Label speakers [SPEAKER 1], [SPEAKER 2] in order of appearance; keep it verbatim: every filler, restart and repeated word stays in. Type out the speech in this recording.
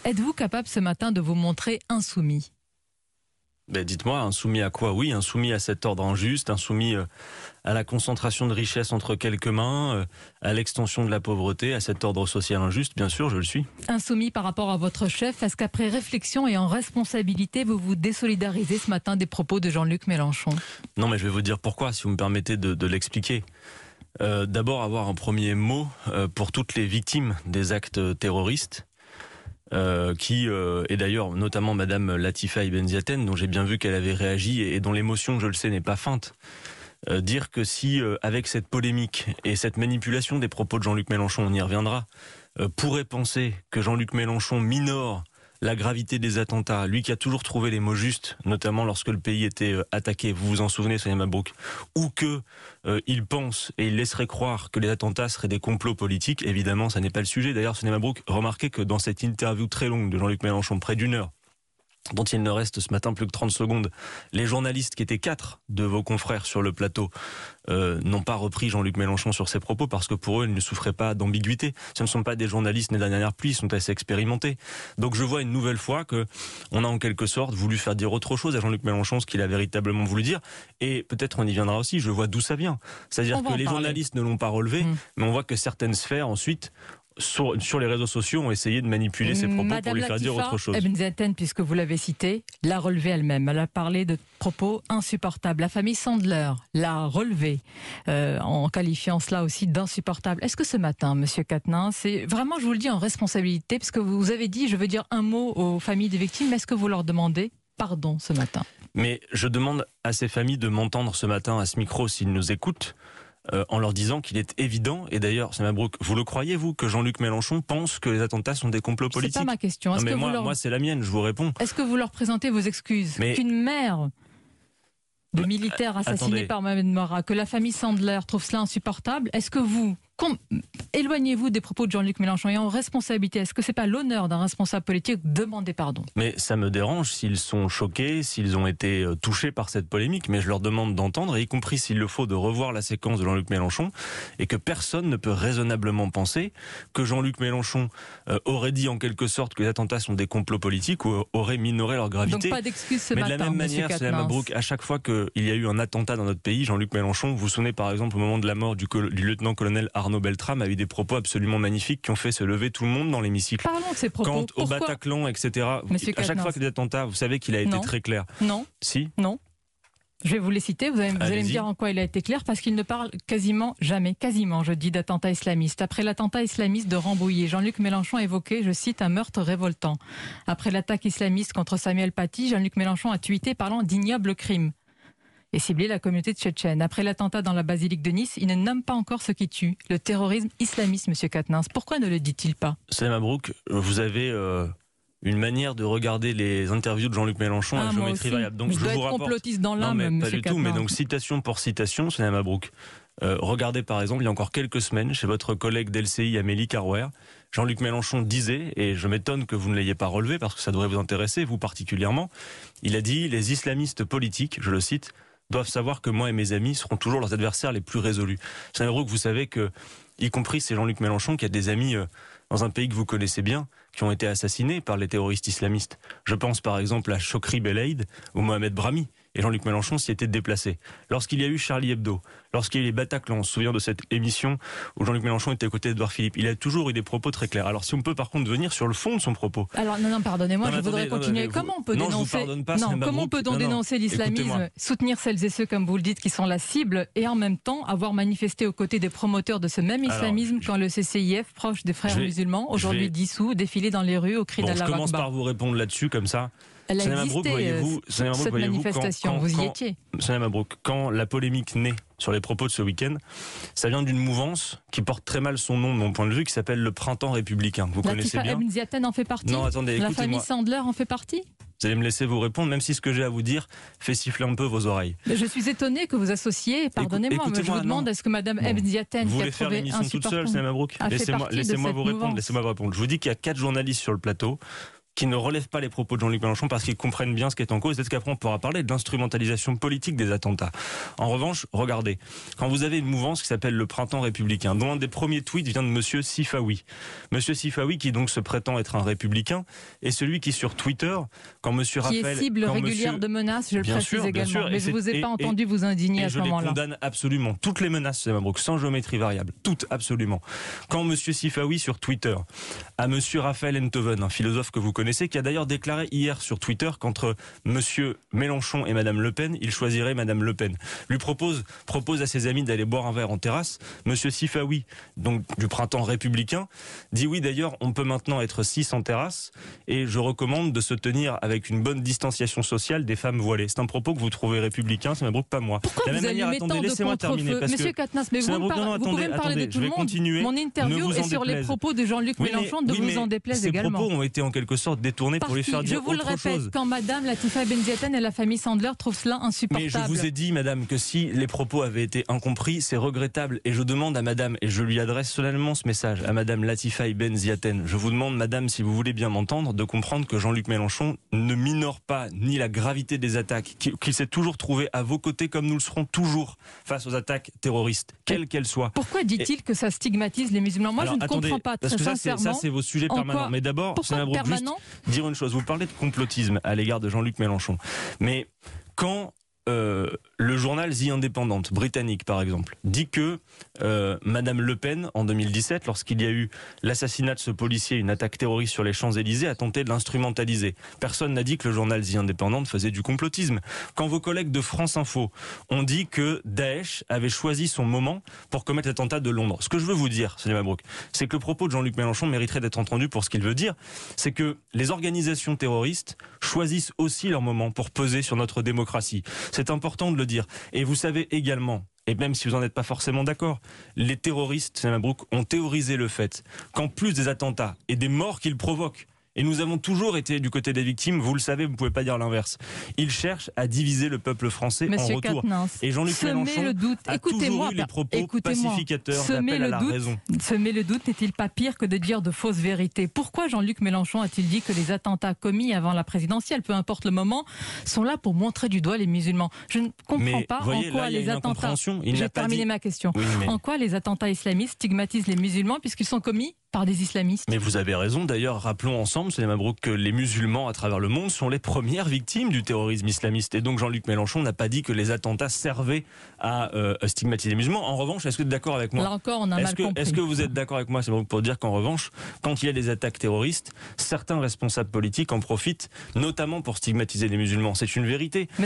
[SPEAKER 1] Êtes-vous capable ce matin de vous montrer insoumis ?
[SPEAKER 2] Ben, dites-moi, insoumis à quoi ? Oui, insoumis à cet ordre injuste, insoumis euh, à la concentration de richesses entre quelques mains, euh, à l'extension de la pauvreté, à cet ordre social injuste, bien sûr, je le suis.
[SPEAKER 1] Insoumis par rapport à votre chef, est-ce qu'après réflexion et en responsabilité, vous vous désolidarisez ce matin des propos de Jean-Luc Mélenchon ?
[SPEAKER 2] Non, mais je vais vous dire pourquoi, si vous me permettez de, de l'expliquer. Euh, d'abord, avoir un premier mot euh, pour toutes les victimes des actes terroristes. Euh, qui euh, et d'ailleurs notamment Madame Latifa Ibn Ziaten, dont j'ai bien vu qu'elle avait réagi et, et dont l'émotion, je le sais, n'est pas feinte. Euh, dire que si, euh, avec cette polémique et cette manipulation des propos de Jean-Luc Mélenchon, on y reviendra, euh, pourrait penser que Jean-Luc Mélenchon minore la gravité des attentats, lui qui a toujours trouvé les mots justes, notamment lorsque le pays était euh, attaqué, vous vous en souvenez, Sonia Mabrouk, ou que euh, il pense et il laisserait croire que les attentats seraient des complots politiques, évidemment, ça n'est pas le sujet. D'ailleurs, Sonia Mabrouk, remarquez que dans cette interview très longue de Jean-Luc Mélenchon, près d'une heure, dont il ne reste ce matin plus que trente secondes, les journalistes qui étaient quatre de vos confrères sur le plateau euh, n'ont pas repris Jean-Luc Mélenchon sur ses propos parce que pour eux, ils ne souffraient pas d'ambiguïté. Ce ne sont pas des journalistes nés de la dernière pluie, ils sont assez expérimentés. Donc je vois une nouvelle fois que on a en quelque sorte voulu faire dire autre chose à Jean-Luc Mélenchon, ce qu'il a véritablement voulu dire. Et peut-être on y viendra aussi, je vois d'où ça vient. C'est-à-dire que les parler. journalistes ne l'ont pas relevé, mmh. mais on voit que certaines sphères ensuite Sur, sur les réseaux sociaux ont essayé de manipuler ses propos
[SPEAKER 1] Madame
[SPEAKER 2] pour lui faire
[SPEAKER 1] Latifa
[SPEAKER 2] dire autre chose.
[SPEAKER 1] Ibn Ziaten, puisque vous l'avez cité, l'a relevé elle-même. Elle a parlé de propos insupportables. La famille Sandler l'a relevé euh, en qualifiant cela aussi d'insupportable. Est-ce que ce matin, Monsieur Quatennens, c'est vraiment, je vous le dis, en responsabilité, parce que vous avez dit, je veux dire un mot aux familles des victimes, mais est-ce que vous leur demandez pardon ce matin ?
[SPEAKER 2] Mais je demande à ces familles de m'entendre ce matin à ce micro s'ils nous écoutent. Euh, en leur disant qu'il est évident, et d'ailleurs, Sonia Mabrouk, vous le croyez, vous, que Jean-Luc Mélenchon pense que les attentats sont des complots politiques ?
[SPEAKER 1] C'est pas ma question. Est-ce
[SPEAKER 2] non, mais
[SPEAKER 1] que
[SPEAKER 2] moi,
[SPEAKER 1] vous leur...
[SPEAKER 2] moi, c'est la mienne, je vous réponds.
[SPEAKER 1] Est-ce que vous leur présentez vos excuses ? Mais... Qu'une mère de bah, militaires assassinés attendez. par Mohamed Merah, que la famille Sandler trouve cela insupportable, est-ce que vous... Com- éloignez-vous des propos de Jean-Luc Mélenchon et en responsabilité, est-ce que c'est pas l'honneur d'un responsable politique de demander pardon ?
[SPEAKER 2] Mais ça me dérange s'ils sont choqués, s'ils ont été touchés par cette polémique, mais je leur demande d'entendre, et y compris s'il le faut, de revoir la séquence de Jean-Luc Mélenchon, et que personne ne peut raisonnablement penser que Jean-Luc Mélenchon euh, aurait dit en quelque sorte que les attentats sont des complots politiques ou aurait minoré leur gravité.
[SPEAKER 1] Donc pas d'excuses ce
[SPEAKER 2] mais
[SPEAKER 1] matin,
[SPEAKER 2] de la même manière, Sonia Mabrouk, à chaque fois qu'il y a eu un attentat dans notre pays, Jean-Luc Mélenchon, vous vous souvenez par exemple au moment de la mort du, col- du lieutenant-colonel Arnaud Beltrame, a eu des propos absolument magnifiques qui ont fait se lever tout le monde dans l'hémicycle.
[SPEAKER 1] Parlons de ces propos.
[SPEAKER 2] Quant
[SPEAKER 1] Pourquoi
[SPEAKER 2] au Bataclan, et cetera.
[SPEAKER 1] Monsieur
[SPEAKER 2] à chaque fois qu'il y a des attentats, vous savez qu'il a été
[SPEAKER 1] non.
[SPEAKER 2] très clair.
[SPEAKER 1] Non.
[SPEAKER 2] Si.
[SPEAKER 1] Non. Je vais vous les citer, vous allez, vous allez me dire en quoi il a été clair, parce qu'il ne parle quasiment jamais, quasiment, je dis, d'attentats islamistes. Après l'attentat islamiste de Rambouillet, Jean-Luc Mélenchon a évoqué, je cite, un meurtre révoltant. Après l'attaque islamiste contre Samuel Paty, Jean-Luc Mélenchon a tweeté parlant d'ignobles crimes et ciblé la communauté tchétchène. Après l'attentat dans la basilique de Nice, il ne nomme pas encore ce qui tue, le terrorisme islamiste, Monsieur Quatennens. Pourquoi ne le dit-il pas ?
[SPEAKER 2] Sonia Mabrouk, vous avez... Euh... une manière de regarder les interviews de Jean-Luc Mélenchon
[SPEAKER 1] ah,
[SPEAKER 2] à géométrie variable. Donc
[SPEAKER 1] je, je dois
[SPEAKER 2] vous
[SPEAKER 1] être
[SPEAKER 2] rapporte...
[SPEAKER 1] complotiste dans l'âme,
[SPEAKER 2] non, mais pas
[SPEAKER 1] Monsieur
[SPEAKER 2] du tout,
[SPEAKER 1] Quatennens.
[SPEAKER 2] mais donc citation pour citation, Sonia Mabrouk. Euh, regardez par exemple, il y a encore quelques semaines, chez votre collègue d'L C I, Amélie Carrouer, Jean-Luc Mélenchon disait, et je m'étonne que vous ne l'ayez pas relevé parce que ça devrait vous intéresser, vous particulièrement, il a dit « Les islamistes politiques, je le cite, doivent savoir que moi et mes amis seront toujours leurs adversaires les plus résolus. » Sonia Mabrouk, vous savez que, y compris c'est Jean-Luc Mélenchon qui a des amis... Euh, dans un pays que vous connaissez bien, qui ont été assassinés par les terroristes islamistes. Je pense par exemple à Chokri Belaïd ou Mohamed Brahmi. Et Jean-Luc Mélenchon s'y était déplacé. Lorsqu'il y a eu Charlie Hebdo, lorsqu'il y a eu les Bataclan, on se souvient de cette émission où Jean-Luc Mélenchon était à côté d'Edouard Philippe, il a toujours eu des propos très clairs. Alors si on peut par contre venir sur le fond de son propos.
[SPEAKER 1] Alors non, non, pardonnez-moi,
[SPEAKER 2] non,
[SPEAKER 1] je voudrais
[SPEAKER 2] attendez,
[SPEAKER 1] continuer.
[SPEAKER 2] Non,
[SPEAKER 1] comment
[SPEAKER 2] vous...
[SPEAKER 1] on peut
[SPEAKER 2] non,
[SPEAKER 1] dénoncer
[SPEAKER 2] je vous pardonne pas,
[SPEAKER 1] non, comment
[SPEAKER 2] Mabrouk.
[SPEAKER 1] peut-on
[SPEAKER 2] non,
[SPEAKER 1] dénoncer
[SPEAKER 2] non.
[SPEAKER 1] l'islamisme, soutenir celles et ceux, comme vous le dites, qui sont la cible, et en même temps avoir manifesté aux côtés des promoteurs de ce même islamisme Alors, je... quand le C C I F, proche des frères vais... musulmans, aujourd'hui vais... dissous, défilé dans les rues au cri
[SPEAKER 2] bon,
[SPEAKER 1] d'Allah Akbar.
[SPEAKER 2] Je commence par vous répondre là-dessus, comme ça.
[SPEAKER 1] Elle a
[SPEAKER 2] Sonia
[SPEAKER 1] existé,
[SPEAKER 2] Mabrouk, voyez-vous,
[SPEAKER 1] Sonia Mabrouk, cette voyez-vous, manifestation,
[SPEAKER 2] quand, quand,
[SPEAKER 1] vous y
[SPEAKER 2] quand,
[SPEAKER 1] étiez.
[SPEAKER 2] Sonia Mabrouk, quand la polémique naît sur les propos de ce week-end, ça vient d'une mouvance qui porte très mal son nom de mon point de vue, qui s'appelle le Printemps républicain. Vous
[SPEAKER 1] la
[SPEAKER 2] connaissez bien.
[SPEAKER 1] Ibn Ziaten en fait partie.
[SPEAKER 2] Non, attendez,
[SPEAKER 1] la famille
[SPEAKER 2] écoutez-moi.
[SPEAKER 1] Sandler en fait partie.
[SPEAKER 2] Vous allez me laisser vous répondre, même si ce que j'ai à vous dire fait siffler un peu vos oreilles.
[SPEAKER 1] Mais je suis étonnée que vous associez, pardonnez-moi, mais je vous demande, est-ce que Madame
[SPEAKER 2] bon.
[SPEAKER 1] Ibn Ziaten,
[SPEAKER 2] vous
[SPEAKER 1] qui a
[SPEAKER 2] voulez faire
[SPEAKER 1] trouvé
[SPEAKER 2] l'émission toute seule, Sonia Mabrouk? Laissez-moi, laissez-moi vous répondre. Laissez-moi vous répondre. Je vous dis qu'il y a quatre journalistes sur le plateau. qui ne relèvent pas les propos de Jean-Luc Mélenchon parce qu'ils comprennent bien ce qui est en cause. Peut-être qu'après on pourra parler de l'instrumentalisation politique des attentats. En revanche, regardez, quand vous avez une mouvance qui s'appelle le Printemps républicain, dont un des premiers tweets vient de Monsieur Sifawi. Monsieur Sifawi, qui donc se prétend être un républicain, est celui qui sur Twitter, quand Monsieur
[SPEAKER 1] qui
[SPEAKER 2] Raphaël...
[SPEAKER 1] est cible régulière
[SPEAKER 2] monsieur...
[SPEAKER 1] de menaces, je le
[SPEAKER 2] bien
[SPEAKER 1] précise
[SPEAKER 2] sûr,
[SPEAKER 1] également.
[SPEAKER 2] sûr,
[SPEAKER 1] mais je ne vous ai
[SPEAKER 2] et,
[SPEAKER 1] pas
[SPEAKER 2] et,
[SPEAKER 1] entendu vous indigner
[SPEAKER 2] et
[SPEAKER 1] à ce
[SPEAKER 2] je les
[SPEAKER 1] moment-là.
[SPEAKER 2] condamne absolument. Toutes les menaces, c'est Mabrouk, sans géométrie variable. Toutes, absolument. Quand Monsieur Sifawi sur Twitter, à Monsieur Raphaël Enthoven, un philosophe que vous connaissez, qui a d'ailleurs déclaré hier sur Twitter qu'entre Monsieur Mélenchon et Madame Le Pen, il choisirait Madame Le Pen. Lui propose, propose à ses amis d'aller boire un verre en terrasse. Monsieur Sifawi, donc du Printemps républicain, dit oui d'ailleurs, on peut maintenant être six en terrasse et je recommande de se tenir avec une bonne distanciation sociale des femmes voilées. C'est un propos que vous trouvez républicain, ça Mabrouk, pas moi.
[SPEAKER 1] Pourquoi vous allumez tant de contre-feu ? Monsieur Katnas, mais vous, me par... non, non, vous pouvez me parler attendez, de tout le monde.
[SPEAKER 2] Continuer,
[SPEAKER 1] Mon interview est sur les propos de Jean-Luc
[SPEAKER 2] oui,
[SPEAKER 1] Mélenchon,
[SPEAKER 2] mais,
[SPEAKER 1] de
[SPEAKER 2] oui,
[SPEAKER 1] vous en déplaise
[SPEAKER 2] ces
[SPEAKER 1] également.
[SPEAKER 2] Ces propos ont été en quelque sorte détournés
[SPEAKER 1] Par
[SPEAKER 2] pour lui faire
[SPEAKER 1] qui
[SPEAKER 2] dire
[SPEAKER 1] autre chose. Je vous le répète,
[SPEAKER 2] chose.
[SPEAKER 1] quand Madame Latifa Benziatine et la famille Sandler trouvent cela insupportable.
[SPEAKER 2] Mais je vous ai dit, Madame, que si les propos avaient été incompris, c'est regrettable. Et je demande à Madame, et je lui adresse solennellement ce message, à Madame Latifa Benziatine, je vous demande, Madame, si vous voulez bien m'entendre, de comprendre que Jean-Luc Mélenchon ne minore pas ni la gravité des attaques, qu'il s'est toujours trouvé à vos côtés, comme nous le serons toujours face aux attaques terroristes, quelles qu'elles soient.
[SPEAKER 1] Pourquoi dit-il et... que ça stigmatise les musulmans ? Moi, alors, je ne
[SPEAKER 2] attendez,
[SPEAKER 1] comprends pas, très
[SPEAKER 2] parce que ça,
[SPEAKER 1] sincèrement.
[SPEAKER 2] Ça, c'est vos sujets permanents.
[SPEAKER 1] Quoi...
[SPEAKER 2] Mais d'abord,
[SPEAKER 1] pourquoi
[SPEAKER 2] Mabrouk,
[SPEAKER 1] permanent
[SPEAKER 2] juste dire une chose. Vous parlez de complotisme à l'égard de Jean-Luc Mélenchon. Mais quand euh, le journal The Independent, britannique par exemple, dit que euh, Madame Le Pen, en deux mille dix-sept, lorsqu'il y a eu l'assassinat de ce policier, une attaque terroriste sur les Champs-Élysées, a tenté de l'instrumentaliser. Personne n'a dit que le journal The Independent faisait du complotisme. Quand vos collègues de France Info ont dit que Daesh avait choisi son moment pour commettre l'attentat de Londres, ce que je veux vous dire, Sonia Mabrouk, c'est que le propos de Jean-Luc Mélenchon mériterait d'être entendu pour ce qu'il veut dire, c'est que les organisations terroristes choisissent aussi leur moment pour peser sur notre démocratie. C'est important de le dire. Et vous savez également, et même si vous n'en êtes pas forcément d'accord, les terroristes, Sonia Mabrouk, ont théorisé le fait qu'en plus des attentats et des morts qu'ils provoquent, et nous avons toujours été du côté des victimes, vous le savez, vous ne pouvez pas dire l'inverse. Ils cherchent à diviser le peuple français
[SPEAKER 1] Monsieur
[SPEAKER 2] en retour.
[SPEAKER 1] Katnins,
[SPEAKER 2] et Jean-Luc Mélenchon
[SPEAKER 1] le doute.
[SPEAKER 2] a toujours eu les propos pacificateurs d'appel à la
[SPEAKER 1] doute,
[SPEAKER 2] raison.
[SPEAKER 1] Semer le doute n'est-il pas pire que de dire de fausses vérités ? Pourquoi Jean-Luc Mélenchon a-t-il dit que les attentats commis avant la présidentielle, peu importe le moment, sont là pour montrer du doigt les musulmans ? Je ne comprends
[SPEAKER 2] mais
[SPEAKER 1] pas
[SPEAKER 2] voyez,
[SPEAKER 1] en quoi
[SPEAKER 2] là,
[SPEAKER 1] les attentats... J'ai terminé
[SPEAKER 2] dit...
[SPEAKER 1] ma question.
[SPEAKER 2] Oui, mais...
[SPEAKER 1] En quoi les attentats islamistes stigmatisent les musulmans puisqu'ils sont commis par des islamistes.
[SPEAKER 2] Mais vous avez raison. D'ailleurs, rappelons ensemble, Sonia Mabrouk, que les musulmans à travers le monde sont les premières victimes du terrorisme islamiste. Et donc Jean-Luc Mélenchon n'a pas dit que les attentats servaient à euh, stigmatiser les musulmans. En revanche, est-ce que vous êtes d'accord avec moi ?
[SPEAKER 1] Là encore, on a
[SPEAKER 2] est-ce
[SPEAKER 1] mal
[SPEAKER 2] que,
[SPEAKER 1] compris.
[SPEAKER 2] Est-ce que vous êtes d'accord avec moi, Sonia Mabrouk, pour dire qu'en revanche, quand il y a des attaques terroristes, certains responsables politiques en profitent, notamment pour stigmatiser les musulmans ? C'est une vérité.